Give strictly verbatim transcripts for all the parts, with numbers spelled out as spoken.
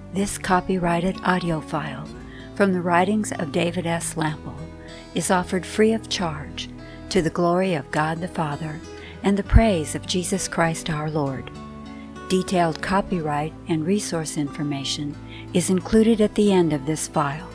This copyrighted audio file from the writings of David S. Lample is offered free of charge to the glory of God the Father and the praise of Jesus Christ our Lord. Detailed copyright and resource information is included at the end of this file.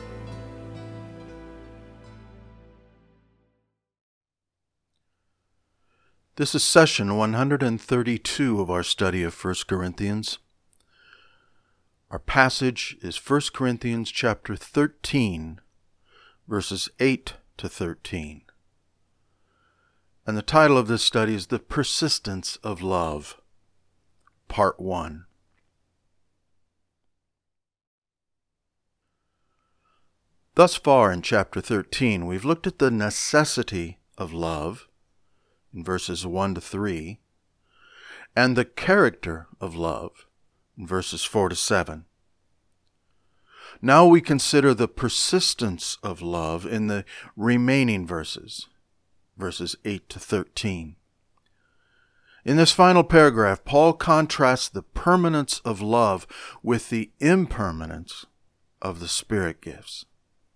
This is session one hundred thirty-two of our study of First Corinthians. Our passage is First Corinthians chapter thirteen, verses eight to thirteen. And the title of this study is The Persistence of Love, Part one. Thus far in chapter thirteen, we've looked at the necessity of love, in verses one to three, and the character of love, in verses four to seven. Now we consider the persistence of love in the remaining verses, verses eight to thirteen. In this final paragraph, Paul contrasts the permanence of love with the impermanence of the Spirit gifts.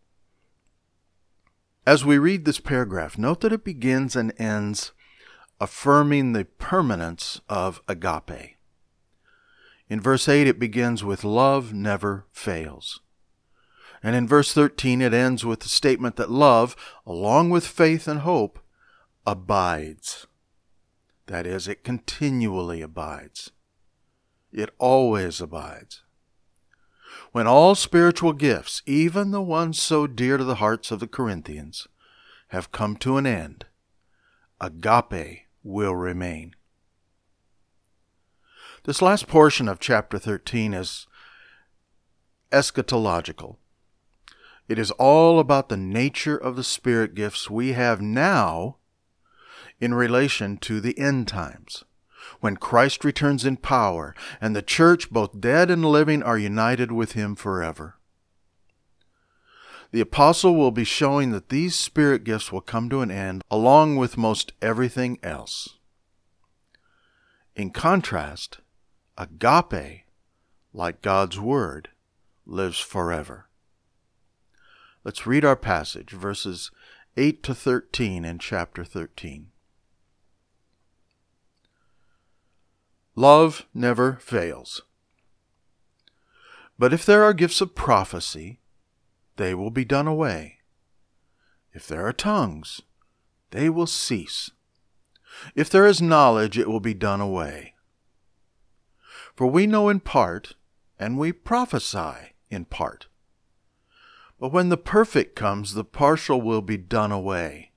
As we read this paragraph, note that it begins and ends affirming the permanence of agape. In verse eight, it begins with love never fails. And in verse thirteen, it ends with the statement that love, along with faith and hope, abides. That is, it continually abides. It always abides. When all spiritual gifts, even the ones so dear to the hearts of the Corinthians, have come to an end, agape will remain. This last portion of chapter thirteen is eschatological. It is all about the nature of the Spirit gifts we have now in relation to the end times, when Christ returns in power and the church, both dead and living, are united with Him forever. The apostle will be showing that these Spirit gifts will come to an end along with most everything else. In contrast, agape, like God's Word, lives forever. Let's read our passage, verses eight to thirteen in chapter thirteen. Love never fails. But if there are gifts of prophecy, they will be done away. If there are tongues, they will cease. If there is knowledge, it will be done away. For we know in part, and we prophesy in part. But when the perfect comes, the partial will be done away.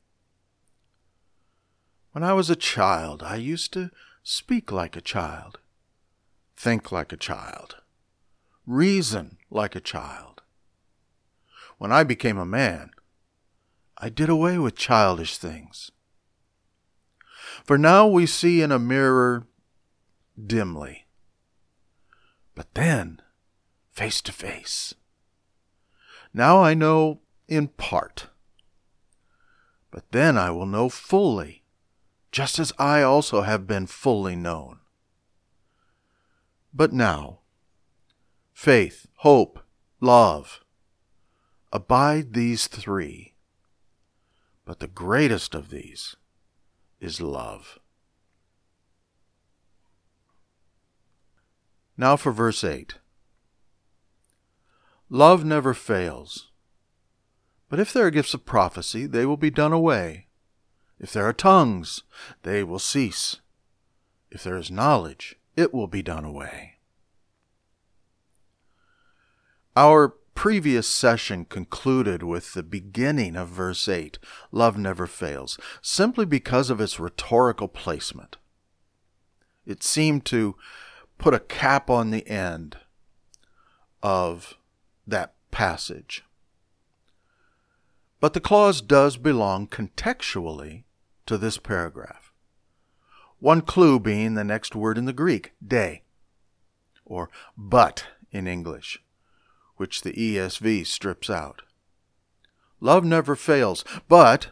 When I was a child, I used to speak like a child, think like a child, reason like a child. When I became a man, I did away with childish things. For now we see in a mirror dimly, but then face to face. Now I know in part, but then I will know fully, just as I also have been fully known. But now, faith, hope, love, abide these three, but the greatest of these is love. Now for verse eight. Love never fails. But if there are gifts of prophecy, they will be done away. If there are tongues, they will cease. If there is knowledge, it will be done away. Our previous session concluded with the beginning of verse eight, love never fails, simply because of its rhetorical placement. It seemed to put a cap on the end of that passage. But the clause does belong contextually to this paragraph. One clue being the next word in the Greek, de, or but in English, which the E S V strips out. Love never fails, but,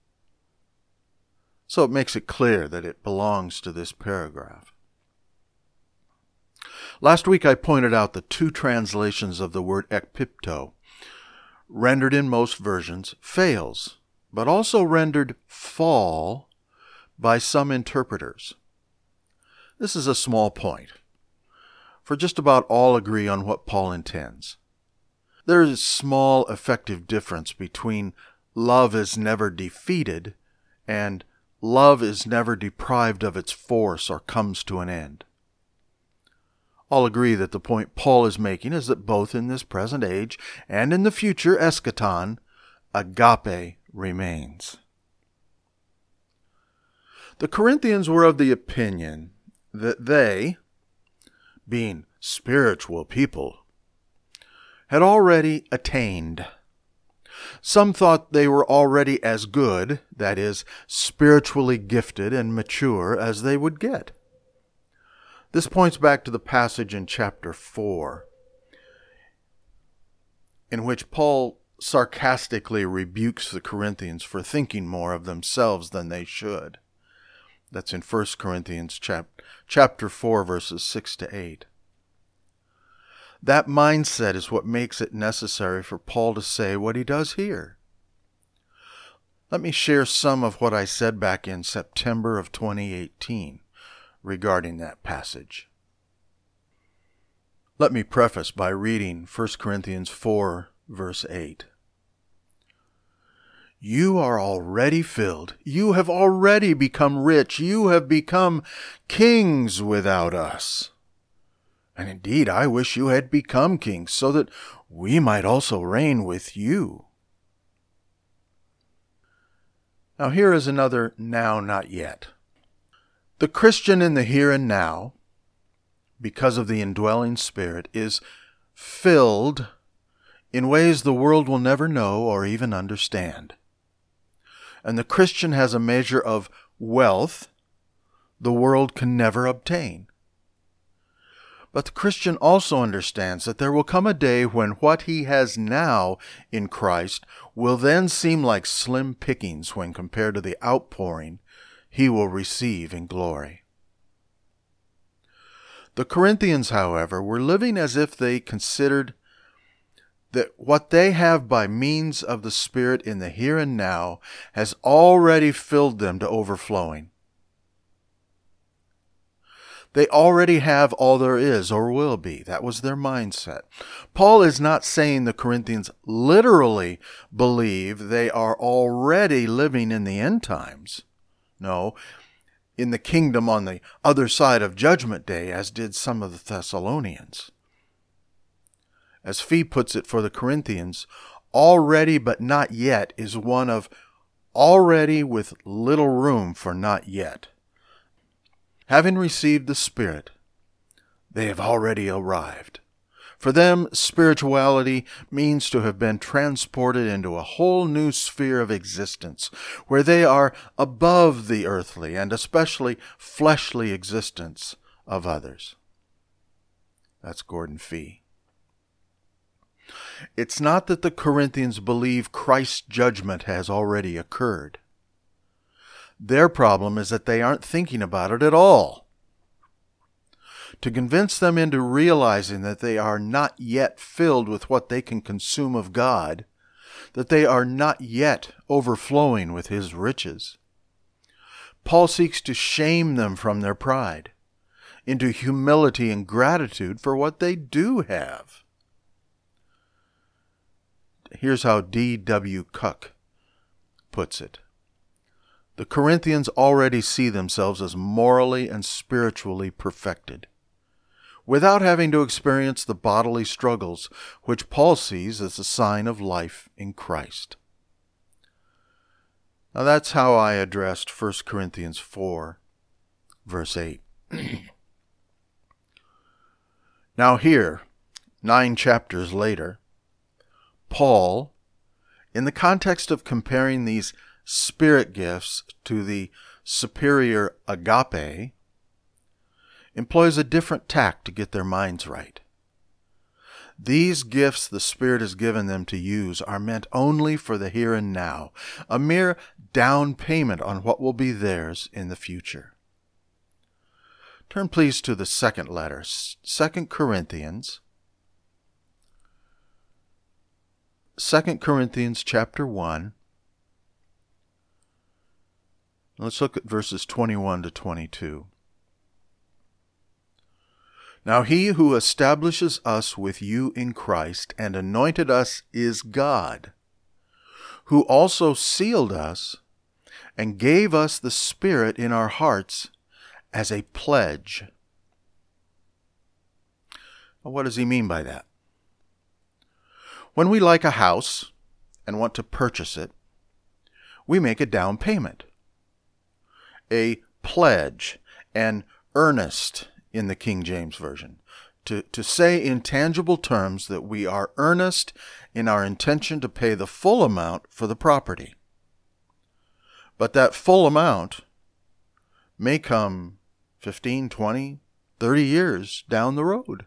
so it makes it clear that it belongs to this paragraph. Last week I pointed out the two translations of the word ekpipto, rendered in most versions fails, but also rendered fall by some interpreters. This is a small point, for just about all agree on what Paul intends. There is small effective difference between love is never defeated and love is never deprived of its force or comes to an end. All agree that the point Paul is making is that both in this present age and in the future eschaton, agape remains. The Corinthians were of the opinion that they, being spiritual people, had already attained. Some thought they were already as good, that is, spiritually gifted and mature, as they would get. This points back to the passage in chapter four, in which Paul sarcastically rebukes the Corinthians for thinking more of themselves than they should. That's in First Corinthians chap- chapter four, verses six to eight. That mindset is what makes it necessary for Paul to say what he does here. Let me share some of what I said back in September of twenty eighteen regarding that passage. Let me preface by reading First Corinthians four, verse eight. You are already filled. You have already become rich. You have become kings without us. And indeed, I wish you had become kings, so that we might also reign with you. Now here is another now, not yet. The Christian in the here and now, because of the indwelling Spirit, is filled in ways the world will never know or even understand. And the Christian has a measure of wealth the world can never obtain. But the Christian also understands that there will come a day when what he has now in Christ will then seem like slim pickings when compared to the outpouring he will receive in glory. The Corinthians, however, were living as if they considered that what they have by means of the Spirit in the here and now has already filled them to overflowing. They already have all there is or will be. That was their mindset. Paul is not saying the Corinthians literally believe they are already living in the end times. No, in the kingdom on the other side of Judgment Day, as did some of the Thessalonians. As Fee puts it for the Corinthians, already but not yet is one of already with little room for not yet. Having received the Spirit, they have already arrived. For them, spirituality means to have been transported into a whole new sphere of existence, where they are above the earthly and especially fleshly existence of others. That's Gordon Fee. It's not that the Corinthians believe Christ's judgment has already occurred. Their problem is that they aren't thinking about it at all. To convince them into realizing that they are not yet filled with what they can consume of God, that they are not yet overflowing with His riches, Paul seeks to shame them from their pride into humility and gratitude for what they do have. Here's how D W Cook puts it. The Corinthians already see themselves as morally and spiritually perfected, without having to experience the bodily struggles which Paul sees as a sign of life in Christ. Now that's how I addressed First Corinthians four, verse eight. Now here, nine chapters later, Paul, in the context of comparing these spirit gifts to the superior agape, employs a different tack to get their minds right. These gifts the Spirit has given them to use are meant only for the here and now, a mere down payment on what will be theirs in the future. Turn please to the second letter, Second Corinthians. Second Corinthians chapter one. Let's look at verses twenty-one to twenty-two. Now he who establishes us with you in Christ and anointed us is God, who also sealed us and gave us the Spirit in our hearts as a pledge. Well, what does he mean by that? When we like a house and want to purchase it, we make a down payment, a pledge, an earnest in the King James Version, to, to say in tangible terms that we are earnest in our intention to pay the full amount for the property. But that full amount may come fifteen, twenty, thirty years down the road.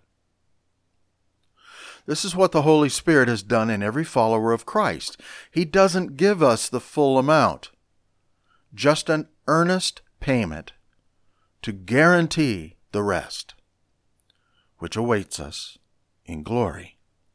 This is what the Holy Spirit has done in every follower of Christ. He doesn't give us the full amount, just an earnest payment to guarantee the rest, which awaits us in glory.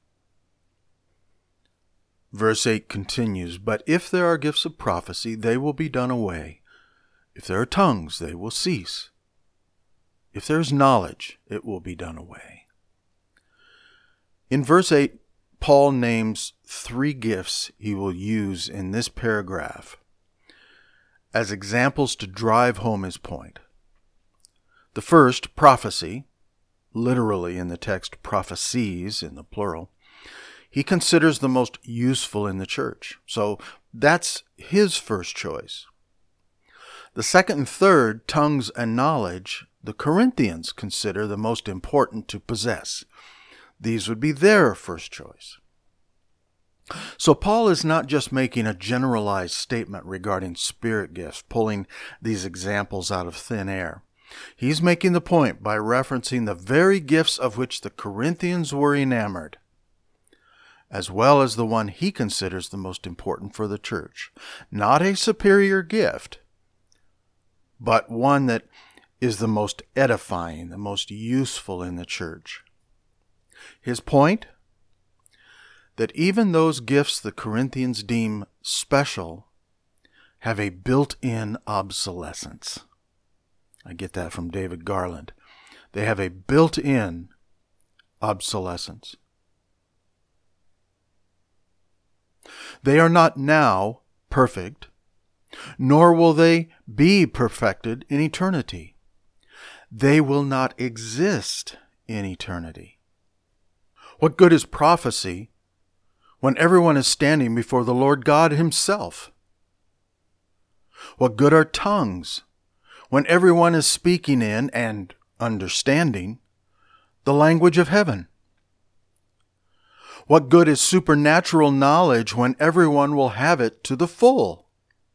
Verse eight continues, But if there are gifts of prophecy, they will be done away. If there are tongues, they will cease. If there is knowledge, it will be done away. In verse eight, Paul names three gifts he will use in this paragraph as examples to drive home his point. The first, prophecy, literally in the text prophecies in the plural, he considers the most useful in the church. So that's his first choice. The second and third, tongues and knowledge, the Corinthians consider the most important to possess. These would be their first choice. So Paul is not just making a generalized statement regarding spirit gifts, pulling these examples out of thin air. He's making the point by referencing the very gifts of which the Corinthians were enamored, as well as the one he considers the most important for the church. Not a superior gift, but one that is the most edifying, the most useful in the church. His point? That even those gifts the Corinthians deem special have a built-in obsolescence. I get that from David Garland. They have a built-in obsolescence. They are not now perfect, nor will they be perfected in eternity. They will not exist in eternity. What good is prophecy when everyone is standing before the Lord God himself? What good are tongues when everyone is speaking in and understanding the language of heaven? What good is supernatural knowledge when everyone will have it to the full?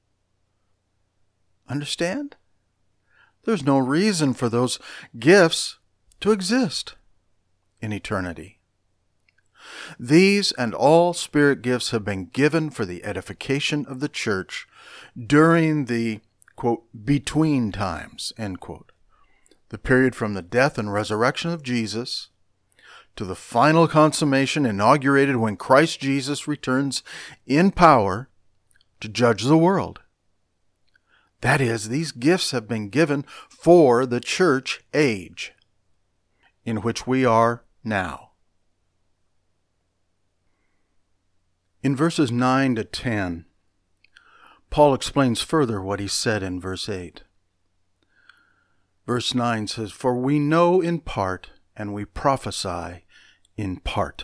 Understand? There's no reason for those gifts to exist in eternity. These and all spirit gifts have been given for the edification of the church during the, quote, between times, end quote, the period from the death and resurrection of Jesus to the final consummation inaugurated when Christ Jesus returns in power to judge the world. That is, these gifts have been given for the church age in which we are now. In verses nine to ten, Paul explains further what he said in verse eight. Verse nine says, For we know in part, and we prophesy in part.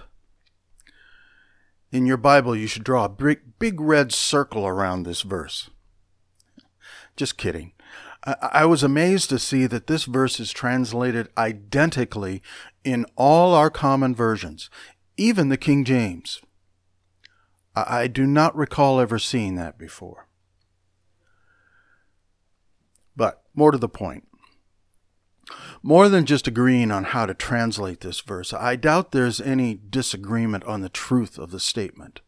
In your Bible, you should draw a big, big red circle around this verse. Just kidding. I, I was amazed to see that this verse is translated identically in all our common versions, even the King James. I, I do not recall ever seeing that before. But more to the point. More than just agreeing on how to translate this verse, I doubt there's any disagreement on the truth of the statement.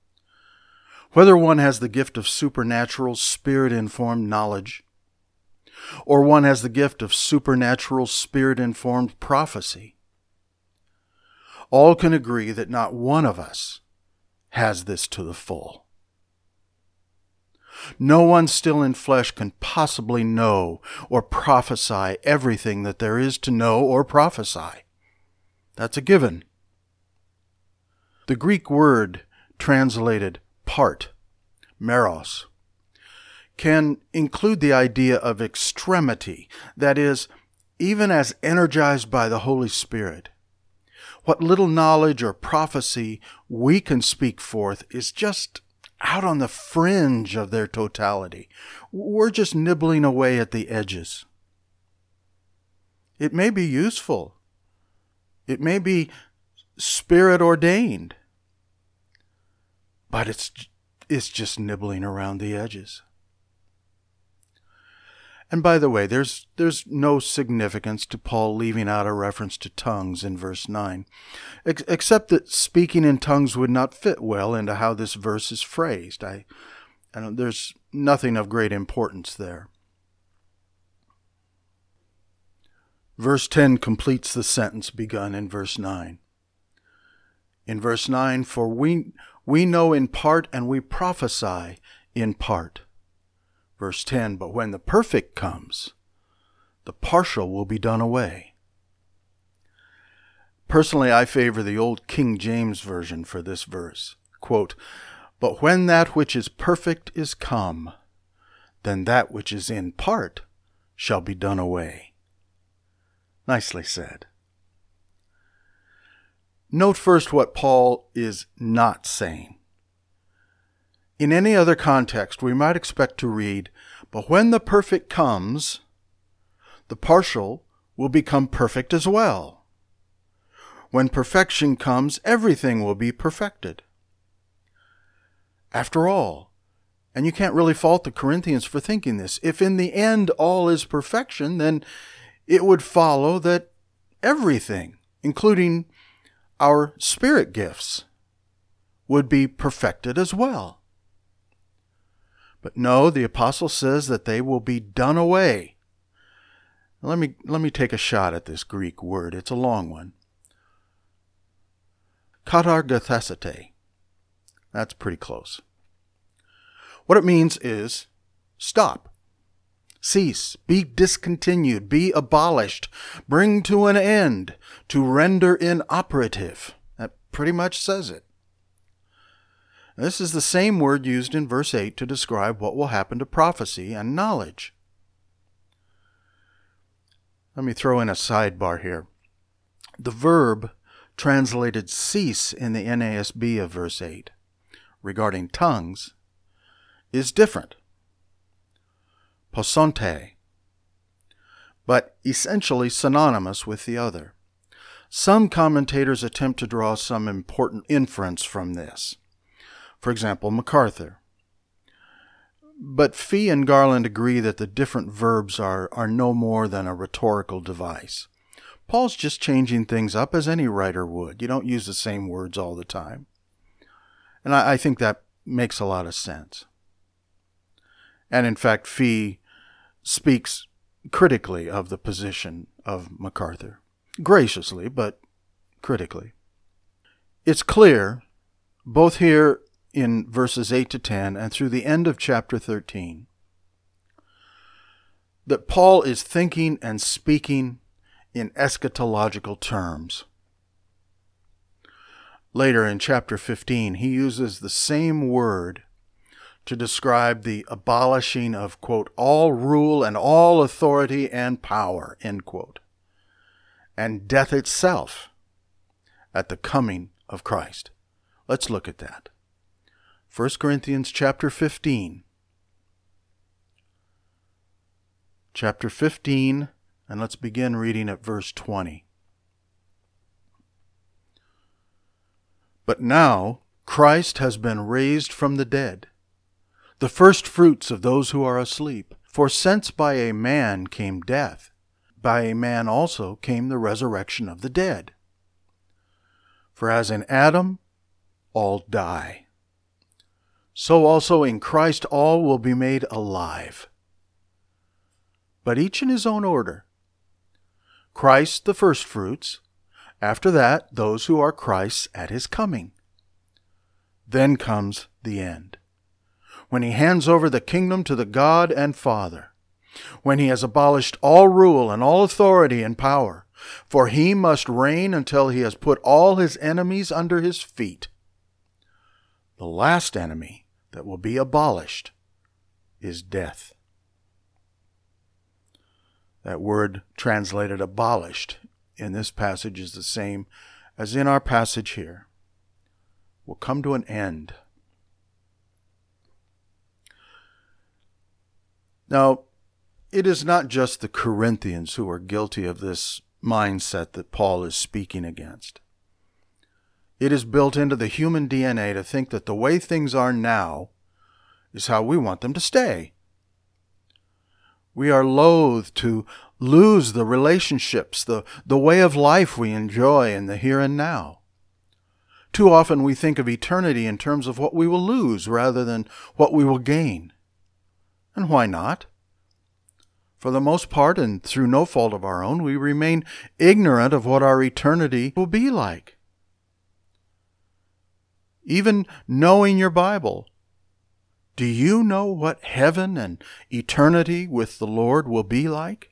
Whether one has the gift of supernatural, spirit-informed knowledge, or one has the gift of supernatural spirit-informed prophecy. All can agree that not one of us has this to the full. No one still in flesh can possibly know or prophesy everything that there is to know or prophesy. That's a given. The Greek word translated part, meros, can include the idea of extremity, that is, even as energized by the Holy Spirit. What little knowledge or prophecy we can speak forth is just out on the fringe of their totality. We're just nibbling away at the edges. It may be useful. It may be Spirit ordained. But it's, it's just nibbling around the edges. And by the way, there's there's no significance to Paul leaving out a reference to tongues in verse nine, ex- except that speaking in tongues would not fit well into how this verse is phrased. I, I don't, there's nothing of great importance there. Verse ten completes the sentence begun in verse nine. In verse nine, for we we know in part and we prophesy in part. Verse ten, but when the perfect comes, the partial will be done away. Personally, I favor the old King James Version for this verse. Quote, but when that which is perfect is come, then that which is in part shall be done away. Nicely said. Note first what Paul is not saying. In any other context, we might expect to read, but when the perfect comes, the partial will become perfect as well. When perfection comes, everything will be perfected. After all, and you can't really fault the Corinthians for thinking this, if in the end all is perfection, then it would follow that everything, including our spirit gifts, would be perfected as well. But no, the apostle says that they will be done away. Let me, let me take a shot at this Greek word. It's a long one. Katargathesete. That's pretty close. What it means is stop, cease, be discontinued, be abolished, bring to an end, to render inoperative. That pretty much says it. This is the same word used in verse eight to describe what will happen to prophecy and knowledge. Let me throw in a sidebar here. The verb translated cease in the N A S B of verse eight regarding tongues is different. Posonte, but essentially synonymous with the other. Some commentators attempt to draw some important inference from this. For example, MacArthur. But Fee and Garland agree that the different verbs are, are no more than a rhetorical device. Paul's just changing things up as any writer would. You don't use the same words all the time. And I, I think that makes a lot of sense. And in fact, Fee speaks critically of the position of MacArthur. Graciously, but critically. It's clear, both here in verses eight to ten and through the end of chapter thirteen, that Paul is thinking and speaking in eschatological terms. Later in chapter fifteen, he uses the same word to describe the abolishing of, quote, all rule and all authority and power, end quote, and death itself at the coming of Christ. Let's look at that. First Corinthians chapter fifteen. Chapter fifteen, and let's begin reading at verse twenty. But now Christ has been raised from the dead, the first fruits of those who are asleep. For since by a man came death, by a man also came the resurrection of the dead. For as in Adam all die, so also in Christ all will be made alive. but each in his own order. Christ the firstfruits, after that those who are Christ's at his coming. Then comes the end, when he hands over the kingdom to the God and Father, when he has abolished all rule and all authority and power, for he must reign until he has put all his enemies under his feet. The last enemy that will be abolished is death. That word translated abolished in this passage is the same as in our passage here. Will come to an end. Now, it is not just the Corinthians who are guilty of this mindset that Paul is speaking against. It is built into the human D N A to think that the way things are now is how we want them to stay. We are loath to lose the relationships, the, the way of life we enjoy in the here and now. Too often we think of eternity in terms of what we will lose rather than what we will gain. And why not? For the most part, and through no fault of our own, we remain ignorant of what our eternity will be like. Even knowing your Bible, do you know what heaven and eternity with the Lord will be like?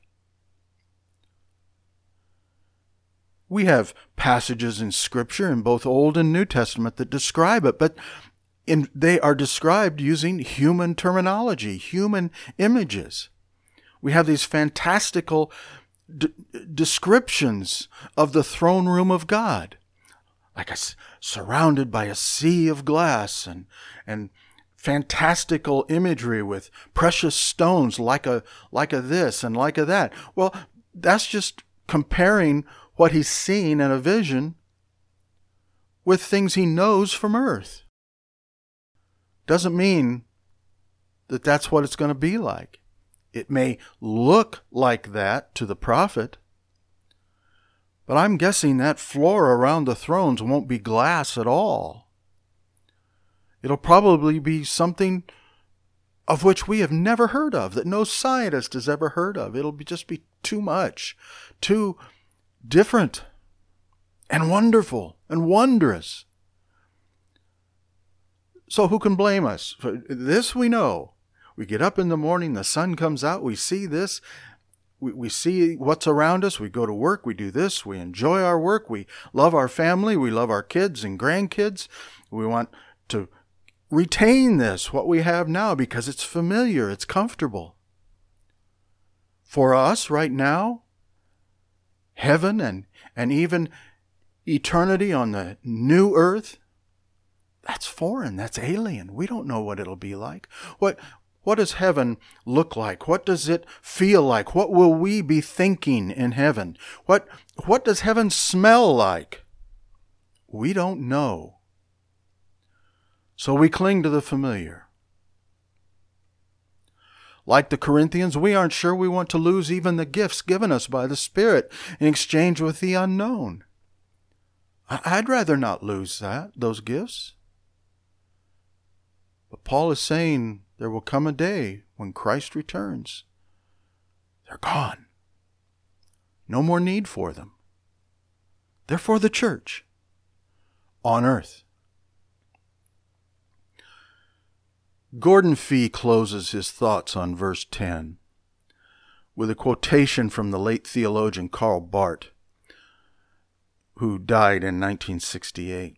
We have passages in Scripture in both Old and New Testament that describe it, but in, they are described using human terminology, human images. We have these fantastical d- descriptions of the throne room of God, like a, surrounded by a sea of glass and and fantastical imagery with precious stones like a like a this and like a that. Well, that's just comparing what he's seen in a vision with things he knows from earth. Doesn't mean that that's what it's going to be like. It may look like that to the prophet, but I'm guessing that floor around the thrones won't be glass at all. It'll probably be something of which we have never heard of, that no scientist has ever heard of. It'll be just be too much, too different and wonderful and wondrous. So who can blame us? For this we know. We get up in the morning, the sun comes out, we see this, we, we see what's around us, we go to work, we do this, we enjoy our work, we love our family, we love our kids and grandkids. We want to retain this, what we have now, because it's familiar, it's comfortable. For us right now, heaven and, and even eternity on the new earth, that's foreign, that's alien. We don't know what it'll be like. What What does heaven look like? What does it feel like? What will we be thinking in heaven? What, what does heaven smell like? We don't know. So we cling to the familiar. Like the Corinthians, we aren't sure we want to lose even the gifts given us by the Spirit in exchange with the unknown. I'd rather not lose that, those gifts. But Paul is saying there will come a day when Christ returns. They're gone. No more need for them. They're for the church on earth. Gordon Fee closes his thoughts on verse ten with a quotation from the late theologian Karl Barth, who died in nineteen sixty-eight.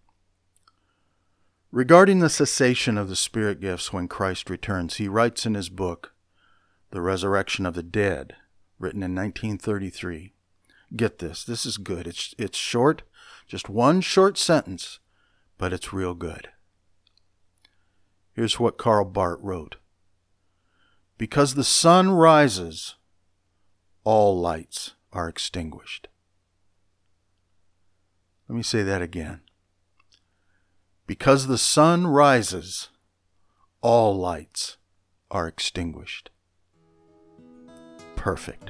Regarding the cessation of the Spirit gifts when Christ returns, he writes in his book, The Resurrection of the Dead, written in nineteen thirty-three. Get this, this is good. It's, it's short, just one short sentence, but it's real good. Here's what Karl Barth wrote. Because the sun rises, all lights are extinguished. Let me say that again. Because the sun rises, all lights are extinguished. Perfect.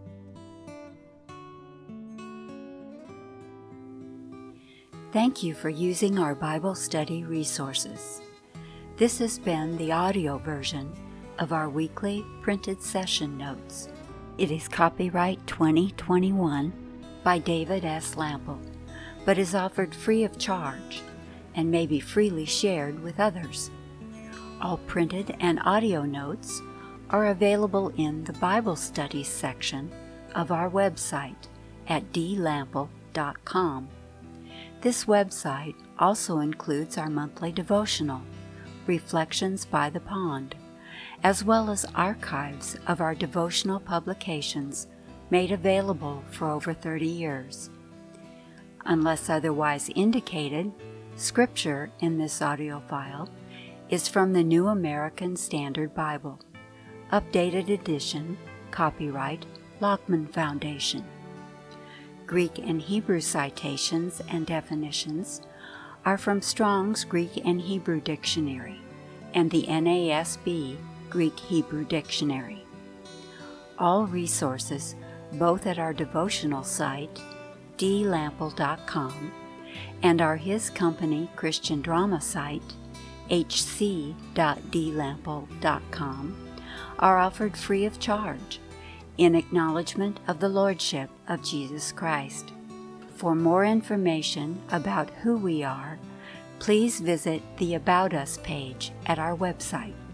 Thank you for using our Bible study resources. This has been the audio version of our weekly printed session notes. It is copyright twenty twenty-one by David S. Lample, but is offered free of charge and may be freely shared with others. All printed and audio notes are available in the Bible Studies section of our website at d lample dot com. This website also includes our monthly devotional, Reflections by the Pond, as well as archives of our devotional publications made available for over thirty years. Unless otherwise indicated, Scripture in this audio file is from the New American Standard Bible, updated edition, copyright Lockman Foundation. Greek and Hebrew citations and definitions are from Strong's Greek and Hebrew Dictionary and the N A S B Greek-Hebrew Dictionary. All resources, both at our devotional site, d lample dot com, and our His Company Christian drama site, h c dot d lample dot com, are offered free of charge in acknowledgement of the Lordship of Jesus Christ. For more information about who we are, please visit the About Us page at our website.